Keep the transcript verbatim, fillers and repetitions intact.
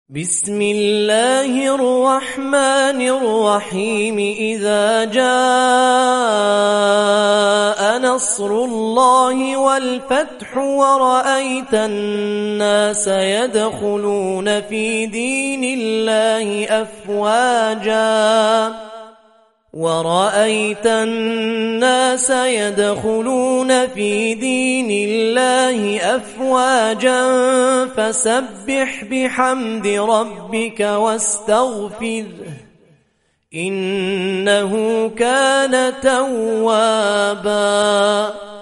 بسم الله الرحمن الرحيم إذا جاء نصر الله والفتح ورأيت الناس يدخلون في دين الله أفواجا ورأيت الناس يدخلون في دين الله أفواجا فسبح بحمد ربك واستغفره إنه كان توابا.